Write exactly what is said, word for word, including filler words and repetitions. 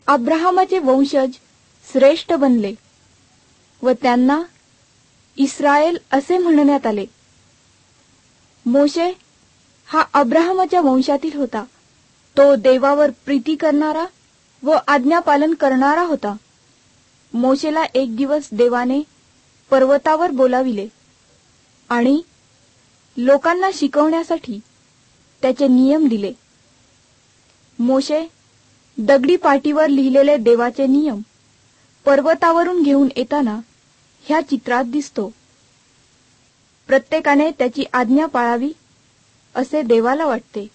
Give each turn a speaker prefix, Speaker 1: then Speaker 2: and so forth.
Speaker 1: अब्राहमाचे वंशज श्रेष्ठ बनले व त्यांना इस्राയേल असे म्हणण्यात आले. मोशे हा अब्राहमाच्या वंशातील होता. तो देवावर प्रीती करणारा व आज्ञापालन करणारा होता. मोशेला एक दिवस देवाने पर्वतावर बोलाविले आणि लोकांना शिकवण्यासाठी त्याचे नियम दिले. मोशे दगडी पाटीवर लिहिलेले देवाचे नियम पर्वतावरून घेऊन येताना ह्या चित्रात दिसतो. प्रत्येकाने त्याची आज्ञा पाळावी असे देवाला वाटते.